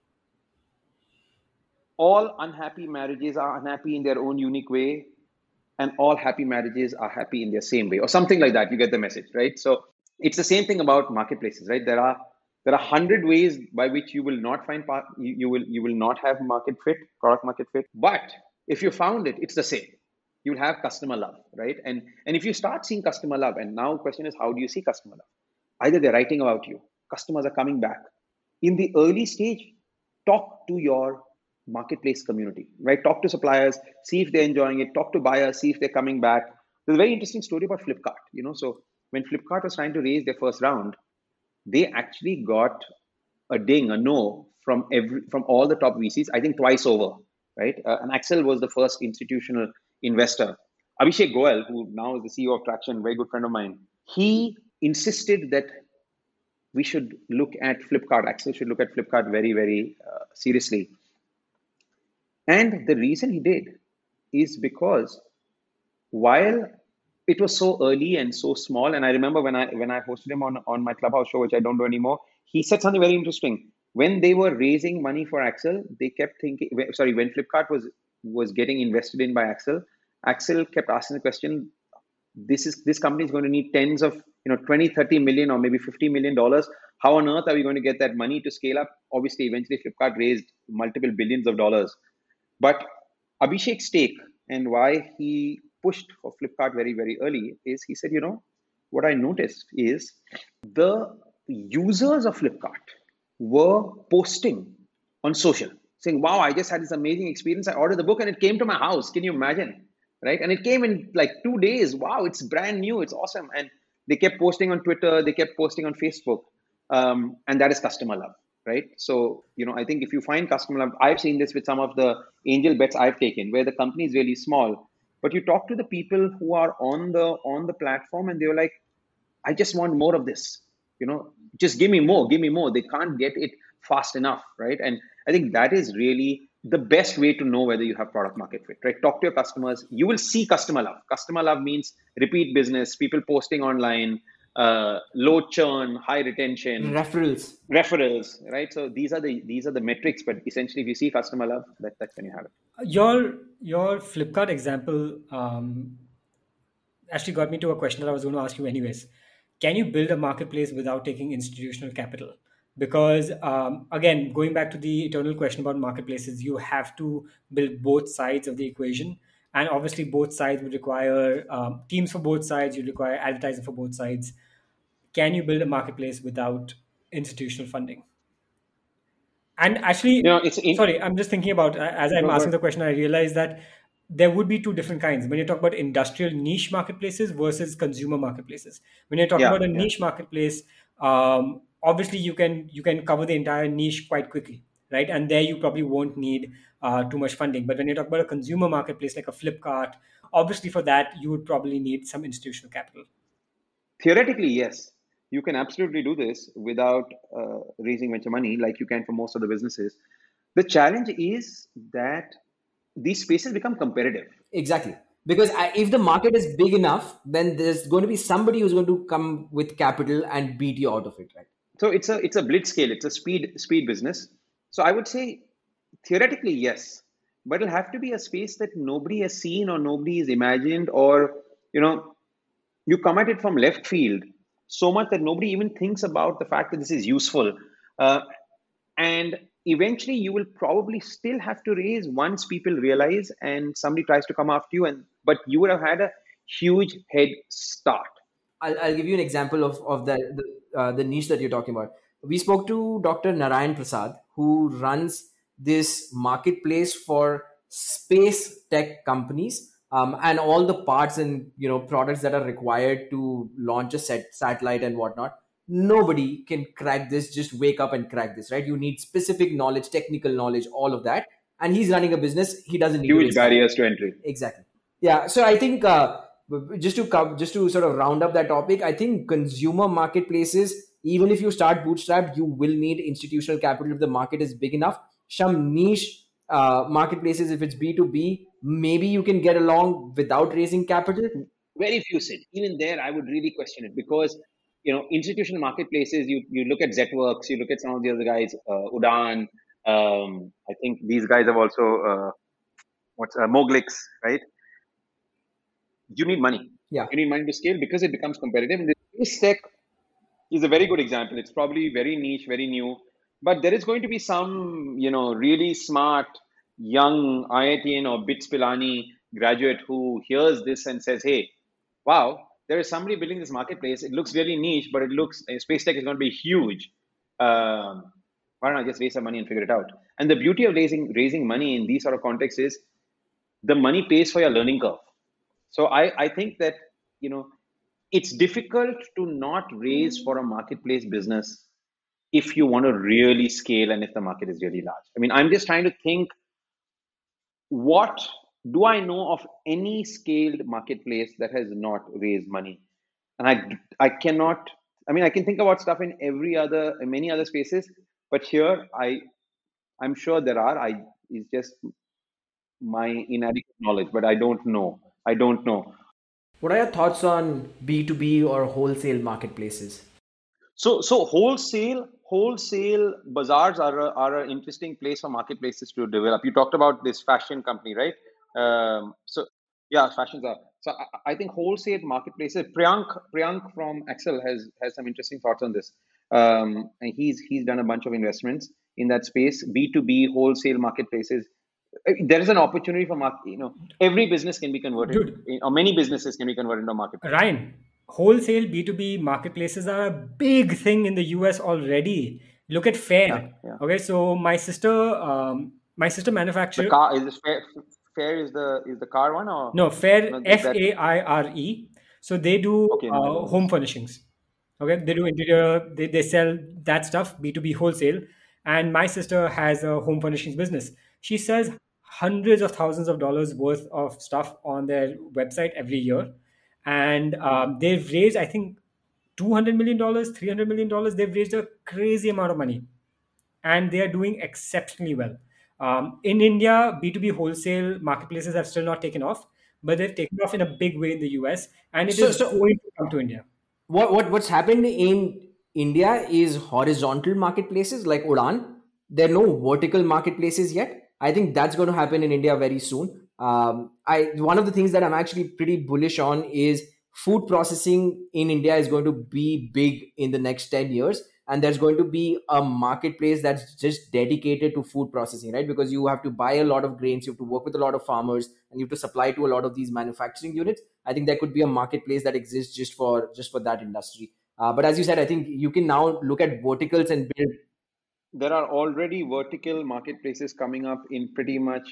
all unhappy marriages are unhappy in their own unique way, and all happy marriages are happy in their same way, or something like that. You get the message, right? So it's the same thing about marketplaces, right? There are there are hundred ways by which you will not find part, you, you will you will not have market fit, product market fit. But if you found it, it's the same. You'll have customer love, right? And and if you start seeing customer love, and now the question is, how do you see customer love? Either they're writing about you, customers are coming back. In the early stage, talk to your marketplace community, right? Talk to suppliers, see if they're enjoying it. Talk to buyers, see if they're coming back. There's a very interesting story about Flipkart. You know, so when Flipkart was trying to raise their first round, they actually got a ding, a no from every from all the top V Cs. I think twice over, right? Uh, and Accel was the first institutional investor. Abhishek Goel, who now is the C E O of Traction, very good friend of mine, he insisted that we should look at Flipkart. Accel should look at Flipkart very, very uh, seriously. And the reason he did is because while it was so early and so small, and I remember when I when I hosted him on, on my Clubhouse show, which I don't do anymore, he said something very interesting. When they were raising money for Accel, they kept thinking, sorry, when Flipkart was was getting invested in by Accel, Accel kept asking the question, this is this company is going to need tens of, you know, twenty, thirty million or maybe fifty million dollars. How on earth are we going to get that money to scale up? Obviously, eventually Flipkart raised multiple billions of dollars. But Abhishek's take and why he pushed for Flipkart very, very early is he said, you know, what I noticed is the users of Flipkart were posting on social saying, wow, I just had this amazing experience. I ordered the book and it came to my house. Can you imagine? Right? And it came in like two days. Wow, it's brand new. It's awesome. And they kept posting on Twitter. They kept posting on Facebook. Um, and that is customer love, right? So, you know, I think if you find customer love, I've seen this with some of the angel bets I've taken where the company is really small, but you talk to the people who are on the on the platform and they're like, I just want more of this, you know, just give me more, give me more. They can't get it fast enough, right? And I think that is really the best way to know whether you have product market fit, right? Talk to your customers. You will see customer love. Customer love means repeat business, people posting online, uh, low churn, high retention, Referrals. referrals, right? So these are the these are the metrics. But essentially, if you see customer love, that, that's when you have it. Your your Flipkart example um, actually got me to a question that I was going to ask you anyways. Can you build a marketplace without taking institutional capital? Because um, again, going back to the eternal question about marketplaces, you have to build both sides of the equation, and obviously both sides would require um, teams for both sides. You require advertising for both sides. Can you build a marketplace without institutional funding? And actually, You know, it's in, sorry, I'm just thinking about as I'm go, go asking ahead. the question, I realized that there would be two different kinds. When you talk about industrial niche marketplaces versus consumer marketplaces, when you're talking Yeah, about a yeah. niche marketplace, um, obviously you can you can cover the entire niche quite quickly, right? And there you probably won't need uh, too much funding. But when you talk about a consumer marketplace like a Flipkart, obviously for that you would probably need some institutional capital. Theoretically, yes, you can absolutely do this without uh, raising venture money like you can for most of the businesses. The challenge is that these spaces become competitive. Exactly. Because I, if the market is big enough, then there's going to be somebody who's going to come with capital and beat you out of it, right? So it's a it's a blitz scale. It's a speed speed business. So I would say theoretically yes, but it'll have to be a space that nobody has seen or nobody has imagined, or you know, you come at it from left field so much that nobody even thinks about the fact that this is useful. Uh, and eventually you will probably still have to raise once people realize and somebody tries to come after you, and but you would have had a huge head start. I'll, I'll give you an example of, of the, the, uh, the niche that you're talking about. We spoke to Doctor Narayan Prasad, who runs this marketplace for space tech companies, um, and all the parts and you know products that are required to launch a set, satellite and whatnot. Nobody can crack this, just wake up and crack this, right? You need specific knowledge, technical knowledge, all of that. And he's running a business. He doesn't need to Huge raise capital. barriers to entry. Exactly. Yeah. So I think uh, just to co- just to sort of round up that topic, I think consumer marketplaces, even if you start bootstrapped, you will need institutional capital if the market is big enough. Some niche uh, marketplaces, if it's B two B, maybe you can get along without raising capital. Very few sit. Even there, I would really question it because you know institutional marketplaces. You you look at Zetworks, you look at some of the other guys, uh, Udan. Um, I think these guys have also uh, what's uh, Moglix, right? You need money. Yeah. You need money to scale because it becomes competitive. And this tech is a very good example. It's probably very niche, very new, but there is going to be some, you know, really smart young I I T N or BITS Pilani graduate who hears this and says, "Hey, wow, there is somebody building this marketplace. It looks really niche, but it looks space tech is going to be huge. Um, why don't I just raise some money and figure it out?" And the beauty of raising raising money in these sort of contexts is the money pays for your learning curve. So I, I think that, you know, it's difficult to not raise for a marketplace business if you want to really scale and if the market is really large. I mean, I'm just trying to think, what do I know of any scaled marketplace that has not raised money? And I, I cannot, I mean, I can think about stuff in every other, in many other spaces, but here I, I'm sure there are. I, it's just my inadequate knowledge, but I don't know. I don't know. What are your thoughts on B two B or wholesale marketplaces? So, so wholesale, wholesale bazaars are a, are an interesting place for marketplaces to develop. You talked about this fashion company, right? Um, so, yeah, fashions are. So, I, I think wholesale marketplaces. Priyank, Priyank from Axel has has some interesting thoughts on this. Um, and he's he's done a bunch of investments in that space. B two B wholesale marketplaces. there is an opportunity for market. You know, every business can be converted, Dude, or many businesses can be converted into a marketplace. Ryan, wholesale B two B marketplaces are a big thing in the U S already. Look at Yeah, Fair. yeah. Okay, so my sister, um, my sister The manufacturer, car is this fair. Fair is the is the car one, or no, Fair, no? Is F that A I R E. So they do okay? No, I don't uh, know home this. furnishings. Okay, they do interior, they, they sell that stuff, B two B wholesale. And my sister has a home furnishings business. She sells hundreds of thousands of dollars worth of stuff on their website every year. And um, they've raised, I think, two hundred million dollars, three hundred million dollars. They've raised a crazy amount of money and they are doing exceptionally well. Um, in India, B two B wholesale marketplaces have still not taken off, but they've taken off in a big way in the U S, and it So, is so going to come to India. what what what's happened in India is horizontal marketplaces like Udan. There are no vertical marketplaces yet. I think that's going to happen in India very soon. Um, I One of the things that I'm actually pretty bullish on is food processing in India is going to be big in the next ten years, and there's going to be a marketplace that's just dedicated to food processing, right? Because you have to buy a lot of grains, you have to work with a lot of farmers, and you have to supply to a lot of these manufacturing units. I think there could be a marketplace that exists just for just for that industry. Uh, but as you said, I think you can now look at verticals and build. There are already vertical marketplaces coming up in pretty much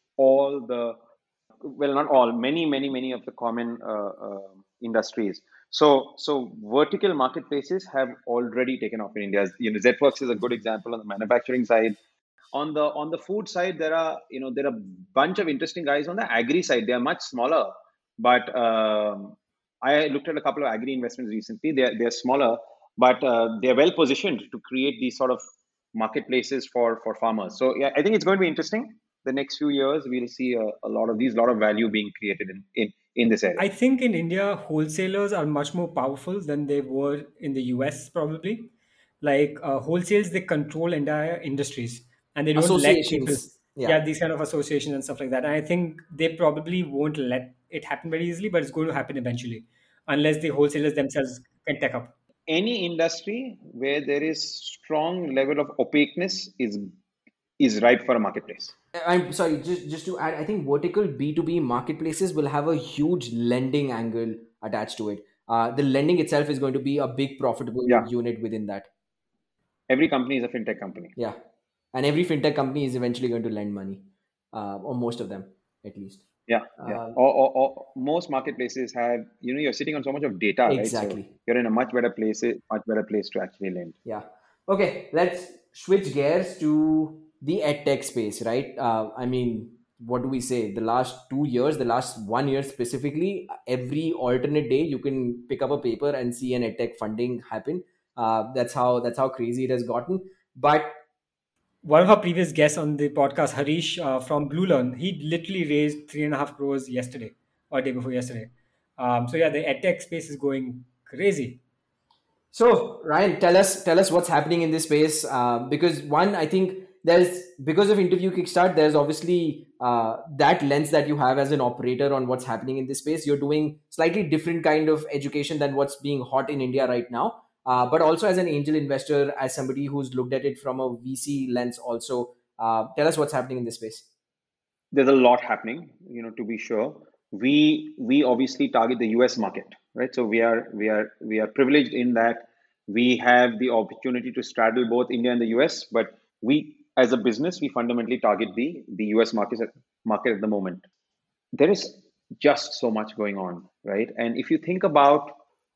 all the, well, not all, many, many, many of the common uh, uh, industries. So, so vertical marketplaces have already taken off in India. You know, Zworks is a good example on the manufacturing side. On the on the food side, there are you know there are a bunch of interesting guys on the agri side. They are much smaller, but um, I looked at a couple of agri investments recently. They are, they are smaller, but uh, they are well positioned to create these sort of marketplaces for for farmers. So yeah, I think it's going to be interesting. The next few years, we'll see a, a lot of these, lot of value being created in in in this area. I think in India, wholesalers are much more powerful than they were in the U S, probably. Like uh, wholesales, they control entire industries and they don't let people, Associations. Yeah. yeah, these kind of associations and stuff like that. And I think they probably won't let it happen very easily, but it's going to happen eventually, unless the wholesalers themselves can take up. Any industry where there is strong level of opaqueness is is ripe for a marketplace. I'm sorry, just just to add, I think vertical B two B marketplaces will have a huge lending angle attached to it. Uh, the lending itself is going to be a big profitable Yeah, unit within that. every company is a fintech company. Yeah, and every fintech company is eventually going to lend money, uh, or most of them at least. Yeah, yeah. Uh, Or, or, or most marketplaces have, you know, you're sitting on so much of data, right? So exactly. you're in a much better place, much better place to actually lend. Yeah. Okay, let's switch gears to the edtech space, right? Uh, I mean, what do we say? The last two years, the last one year specifically, every alternate day you can pick up a paper and see an edtech funding happen. Uh, that's how that's how crazy it has gotten. But One of our previous guests on the podcast, Harish uh, from Blue Learn, he literally raised three and a half crores yesterday or day before yesterday. Um, so yeah, the edtech space is going crazy. so, Ryan, tell us tell us what's happening in this space. Uh, because one, I think there's because of Interview Kickstart, there's obviously uh, that lens that you have as an operator on what's happening in this space. You're doing slightly different kind of education than what's being hot in India right now. Uh, but also as an angel investor, as somebody who's looked at it from a V C lens, also uh, tell us what's happening in this space. There's a lot happening, you know, to be sure. We we obviously target the U S market, right? So we are we are we are privileged in that we have the opportunity to straddle both India and the U S, but we as a business we fundamentally target the the U S market market at the moment. There is just so much going on, right? And if you think about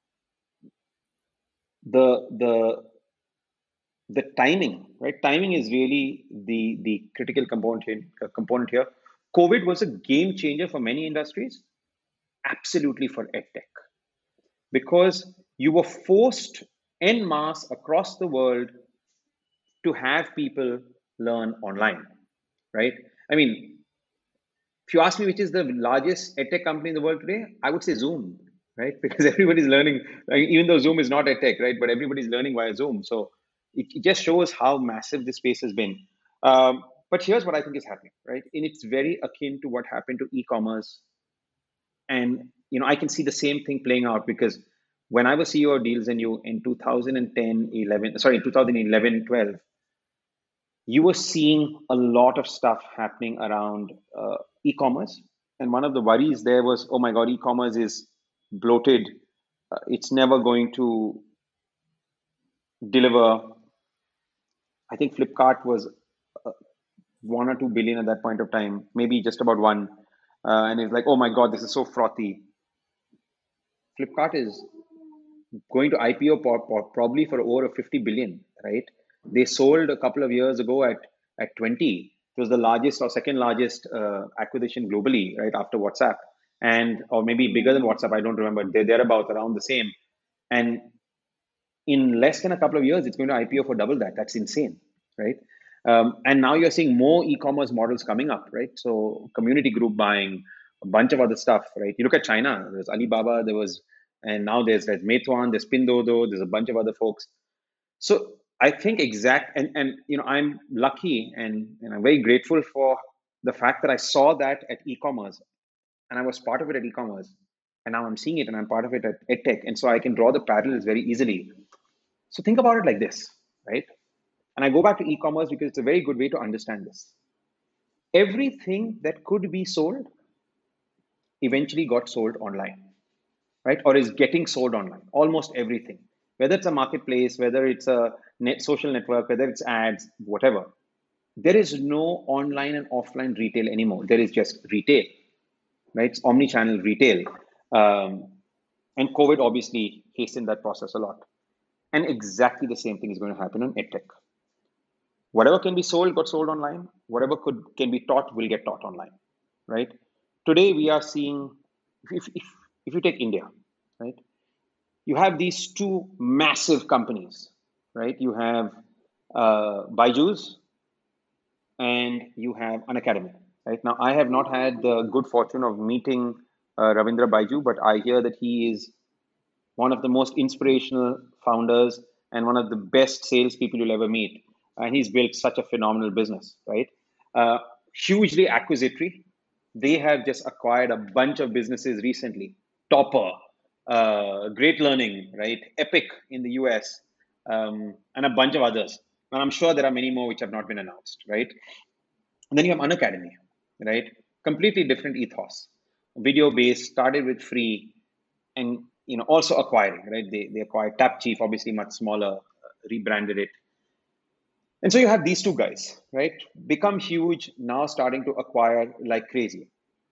the the the timing, right? Timing is really the the critical component here, uh, component here. COVID was a game changer for many industries, absolutely for edtech, because you were forced en masse across the world to have people learn online, right? I mean, if you ask me which is the largest edtech company in the world today, I would say Zoom, right? Because everybody's learning, I mean, even though Zoom is not edtech, right? But everybody's learning via Zoom. So it, it just shows how massive this space has been. Um, but here's what I think is happening, right? And it's very akin to what happened to e-commerce. And you know, I can see the same thing playing out because when I was C E O of Deals and You in two thousand ten, eleven, sorry, two thousand eleven, twelve, you were seeing a lot of stuff happening around uh, e-commerce. And one of the worries there was, oh my God, e-commerce is bloated. Uh, it's never going to deliver. I think Flipkart was uh, one or two billion at that point of time, maybe just about one. Uh, and it's like, oh my God, this is so frothy. Flipkart is going to I P O por- por- probably for over fifty billion, right? They sold a couple of years ago at, at twenty. It was the largest or second largest uh, acquisition globally, right, after WhatsApp. And, or maybe bigger than WhatsApp, I don't remember. They're thereabouts around the same. And in less than a couple of years, it's going to I P O for double that. That's insane, right? Um, and now you're seeing more e-commerce models coming up, right? So community group buying, a bunch of other stuff, right? You look at China, there's Alibaba, there was, and now there's, there's Meituan, there's Pinduoduo, there's a bunch of other folks. So I think exact, and, and you know, I'm lucky and, and I'm very grateful for the fact that I saw that at e-commerce and I was part of it at e-commerce. And now I'm seeing it and I'm part of it at EdTech. And so I can draw the parallels very easily. So think about it like this, right? And I go back to e-commerce because it's a very good way to understand this. Everything that could be sold eventually got sold online, right? Or is getting sold online, almost everything. Whether it's a marketplace, whether it's a net social network, whether it's ads, whatever. There is no online and offline retail anymore. There is just retail, right? It's omni-channel retail. Um, and COVID obviously hastened that process a lot. And exactly the same thing is going to happen in EdTech. Whatever can be sold got sold online. Whatever could can be taught will get taught online, right? Today we are seeing, if, if, if you take India, right? You have these two massive companies, right? You have uh, Byju's and you have Unacademy, right? Now, I have not had the good fortune of meeting uh, Ravindra Baiju, but I hear that he is one of the most inspirational founders and one of the best salespeople you'll ever meet. And he's built such a phenomenal business, right? Uh, hugely acquisitory. They have just acquired a bunch of businesses recently. Topper, uh, Great Learning, right? Epic in the U S, um, and a bunch of others. And I'm sure there are many more which have not been announced, right? And then you have Unacademy, right? Completely different ethos. Video based, started with free, and you know also acquiring, right? They they acquired TapChief, obviously much smaller, uh, rebranded it. And so you have these two guys, right? Become huge, now starting to acquire like crazy.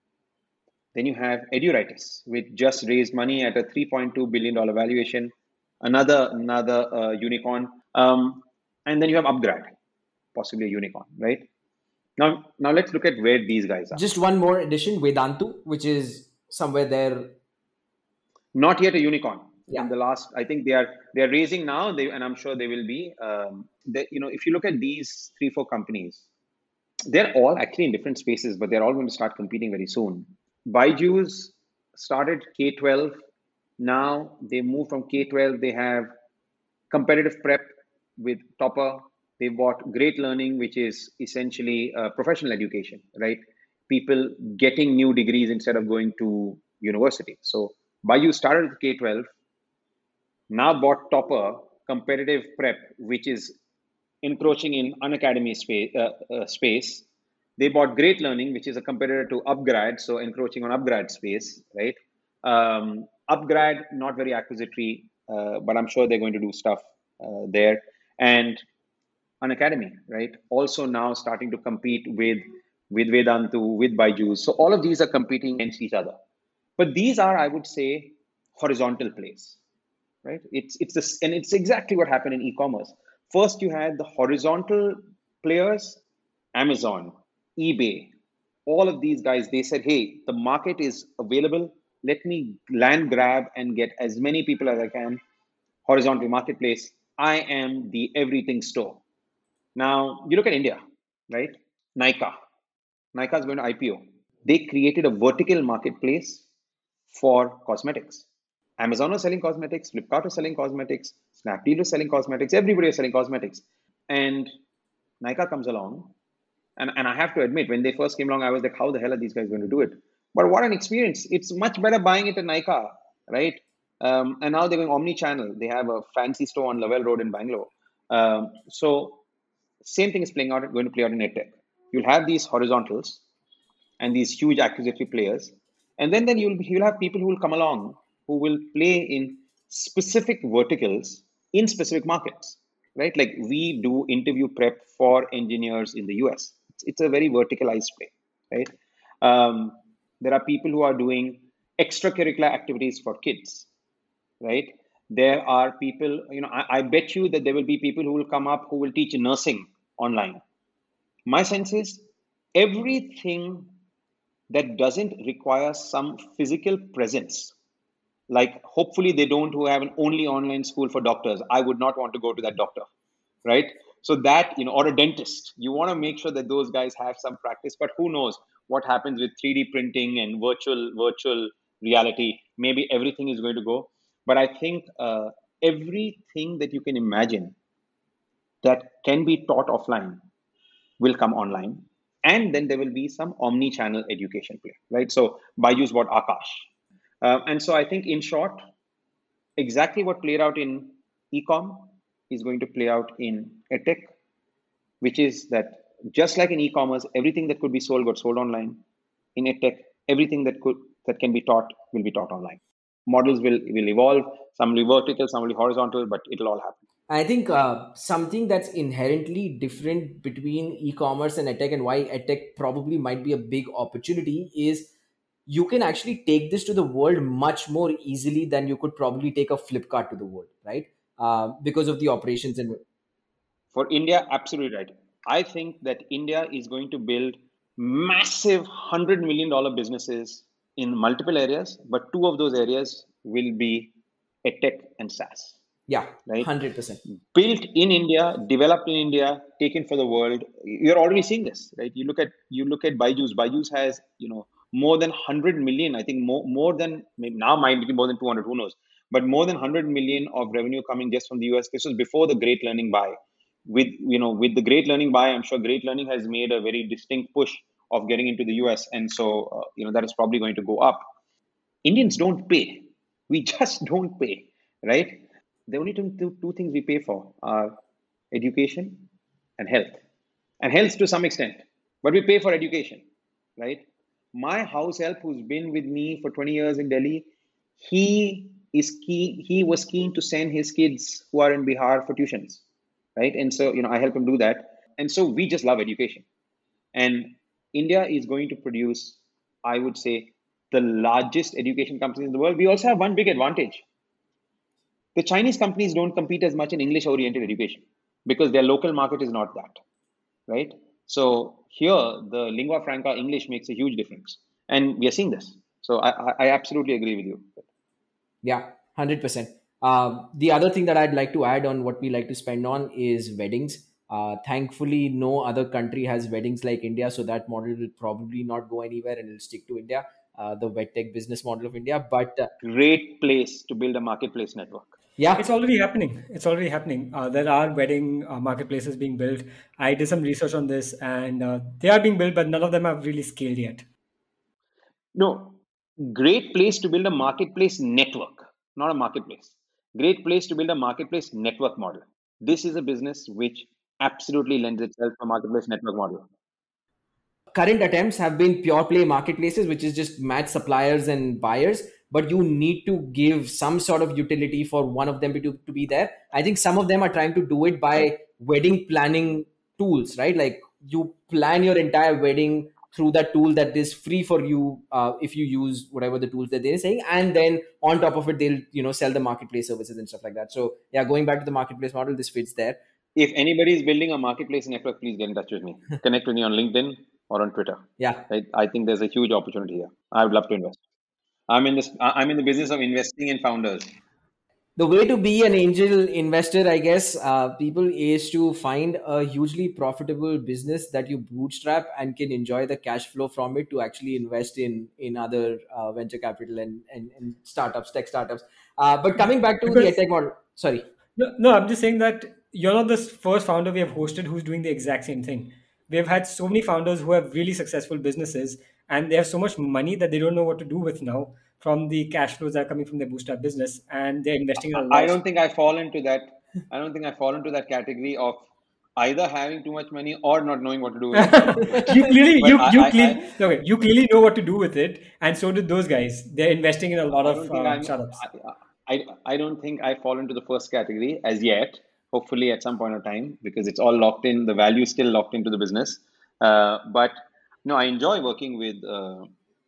Then you have Eduritis, which just raised money at a three point two billion dollars valuation, another another uh, unicorn. Um, and then you have Upgrad, possibly a unicorn, right? Now, now let's look at where these guys are. Just one more addition, Vedantu, which is somewhere there. Not yet a unicorn. Yeah. In the last, I think they are they are raising now, they, and I'm sure they will be. Um, they, you know, if you look at these three, four companies, they're all actually in different spaces, but they're all going to start competing very soon. Byju's started K twelve. Now they move from K twelve. They have competitive prep with Topper. They bought Great Learning, which is essentially uh, professional education, right? People getting new degrees instead of going to university. So Byju started with K twelve, now bought Topper, competitive prep, which is encroaching in Unacademy space, uh, uh, space. They bought Great Learning, which is a competitor to Upgrad, so encroaching on Upgrad space, right? Um, Upgrad, not very acquisitory, uh, but I'm sure they're going to do stuff uh, there. And Unacademy, right? Also now starting to compete with with Vedantu, with Byju's. So all of these are competing against each other. But these are, I would say, horizontal plays, right? It's it's this, and it's exactly what happened in e-commerce. First, you had the horizontal players, Amazon, eBay, all of these guys. They said, "Hey, the market is available. Let me land grab and get as many people as I can." Horizontal marketplace. I am the everything store. Now you look at India, right? Nykaa. Nykaa is going to I P O. They created a vertical marketplace for cosmetics. Amazon was selling cosmetics, Flipkart was selling cosmetics, Snapdeal was selling cosmetics, everybody was selling cosmetics. And Nykaa comes along. And, and I have to admit, when they first came along, I was like, how the hell are these guys going to do it? But what an experience. It's much better buying it at Nykaa, right? Um, and now they're going omni-channel. They have a fancy store on Lavelle Road in Bangalore. Um, so Same thing is playing out going to play out in edtech. You'll have these horizontals and these huge accusatory players, and then then you'll you'll have people who will come along who will play in specific verticals in specific markets, right? Like we do interview prep for engineers in the U S. It's, it's a very verticalized play, right? Um, there are people who are doing extracurricular activities for kids, right? There are people, you know, I, I bet you that there will be people who will come up who will teach nursing online. My sense is everything that doesn't require some physical presence, like hopefully they don't who have an only online school for doctors. I would not want to go to that doctor, right? So that, you know, or a dentist, you want to make sure that those guys have some practice, but who knows what happens with three D printing and virtual virtual reality. Maybe everything is going to go, but I think uh, everything that you can imagine that can be taught offline will come online. And then there will be some omni-channel education play, right? So Byju's bought Akash. Uh, and so I think in short, exactly what played out in ecom is going to play out in edtech, which is that just like in e-commerce, everything that could be sold got sold online. In edtech, everything that could that can be taught will be taught online. Models will will evolve. Some will be vertical, some will be horizontal, but it'll all happen. I think uh, something that's inherently different between e-commerce and edtech, and why edtech probably might be a big opportunity, is you can actually take this to the world much more easily than you could probably take a Flipkart to the world, right? Uh, because of the operations and For India, absolutely right. I think that India is going to build massive one hundred million dollars businesses in multiple areas, but two of those areas will be edtech and SaaS. yeah, Right? one hundred percent. Built in India, developed in India, taken for the world. You're already seeing this, right? You look at you look at Byju's. Byju's has, you know, more than one hundred million. I think more more than maybe now might be more than two hundred. Who knows? But more than one hundred million of revenue coming just from the U S. This was before the Great Learning Buy. With you know with the Great Learning Buy, I'm sure Great Learning has made a very distinct push of getting into the U S, and so uh, you know that is probably going to go up. Indians don't pay. We just don't pay, right? The only two, two, two things we pay for are education and health. And health to some extent, but we pay for education, right? My house help, who's been with me for twenty years in Delhi, he is keen, he was keen to send his kids who are in Bihar for tuitions, right? And so, you know, I help him do that. And so we just love education. And India is going to produce, I would say, the largest education companies in the world. We also have one big advantage. The Chinese companies don't compete as much in English-oriented education because their local market is not that, right? So here, the lingua franca English makes a huge difference, and we are seeing this. So I, I, I absolutely agree with you. Yeah, one hundred percent. Uh, the other thing that I'd like to add on what we like to spend on is weddings. Uh, thankfully, no other country has weddings like India, so that model will probably not go anywhere and it'll stick to India, uh, the VedTech business model of India. But uh, Great place to build a marketplace network. yeah, It's already happening. It's already happening. Uh, there are wedding uh, marketplaces being built. I did some research on this, and uh, they are being built, but none of them have really scaled yet. No, great place to build a marketplace network, not a marketplace. Great place to build a marketplace network model. This is a business which absolutely lends itself to a marketplace network model. current attempts have been pure play marketplaces, which is just match suppliers and buyers, but you need to give some sort of utility for one of them to, to be there. I think some of them are trying to do it by wedding planning tools, right? Like you plan your entire wedding through that tool that is free for you uh, if you use whatever the tools that they're saying, and then on top of it they'll you know sell the marketplace services and stuff like that. So yeah, going back to the marketplace model, this fits there. If anybody is building a marketplace network, please get in touch with me. Connect with me on LinkedIn or on Twitter. Yeah, I, I think there's a huge opportunity here. I would love to invest. I'm in this. I- I'm in the business of investing in founders. the way to be an angel investor, I guess, uh, people, is to find a hugely profitable business that you bootstrap and can enjoy the cash flow from it to actually invest in in other uh, venture capital and, and and startups, tech startups. Uh, but coming back to the Because edtech model, sorry. no, no, I'm just saying that you're not the first founder we have hosted who's doing the exact same thing. We've had so many founders who have really successful businesses, and they have so much money that they don't know what to do with now from the cash flows that are coming from their bootstrap business, and they're investing in a I loss. don't think I fall into that. I don't think I fall into that category of either having too much money or not knowing what to do with it. you clearly But you I, you I, clearly I, okay, you clearly know what to do with it, and so did those guys. They're investing in a lot I of don't think um, I'm. startups. I, I, I don't think I fall into the first category as yet. Hopefully, at some point of time, because it's all locked in. The value is still locked into the business. Uh, but no, I enjoy working with. Uh,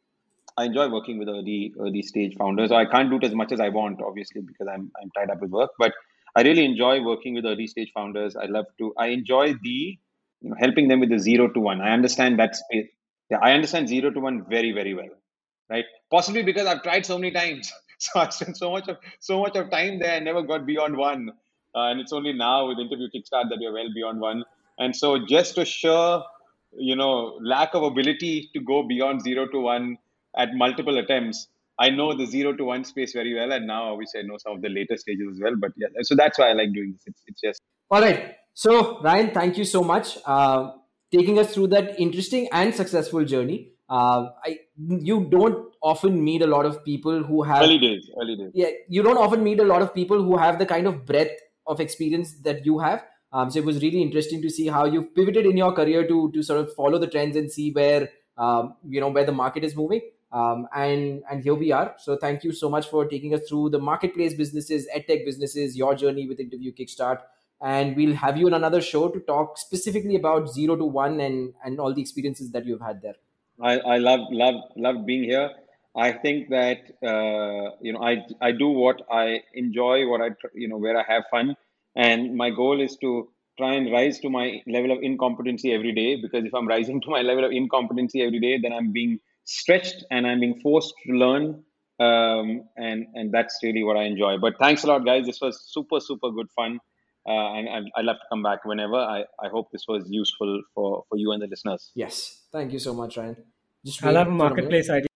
I enjoy working with early early stage founders. I can't do it as much as I want, obviously, because I'm I'm tied up with work. But I really enjoy working with early stage founders. I love to. I enjoy the you know helping them with the zero to one. I understand that space. Yeah, I understand zero to one very very well, right? Possibly because I've tried so many times. So I spent so much of so much of time there. I never got beyond one, uh, and it's only now with Interview Kickstart that we're well beyond one. And so just to show, you know, lack of ability to go beyond zero to one at multiple attempts. I know the zero to one space very well, and now obviously I know some of the later stages as well. But yeah, so that's why I like doing this. It's, it's just All right. So, Ryan, thank you so much uh, taking us through that interesting and successful journey. Uh, I you don't often meet a lot of people who have early days, early days. yeah you don't often meet a lot of people who have the kind of breadth of experience that you have. Um, so it was really interesting to see how you've pivoted in your career to to sort of follow the trends and see where um, you know where the market is moving. Um, and and here we are. So thank you so much for taking us through the marketplace businesses, edtech businesses, your journey with Interview Kickstart. And we'll have you in another show to talk specifically about zero to one and and all the experiences that you've had there. I, I love love love being here. I think that uh, you know I I do what I enjoy, what I tr- you know where I have fun, and my goal is to try and rise to my level of incompetency every day. Because if I'm rising to my level of incompetency every day, then I'm being stretched and I'm being forced to learn, um, and and that's really what I enjoy. But thanks a lot, guys. This was super super good fun, uh, and, and I'd love to come back whenever. I I hope this was useful for for you and the listeners. Yes. Thank you so much, Ryan. Just I'll have a wait for a minute. marketplace idea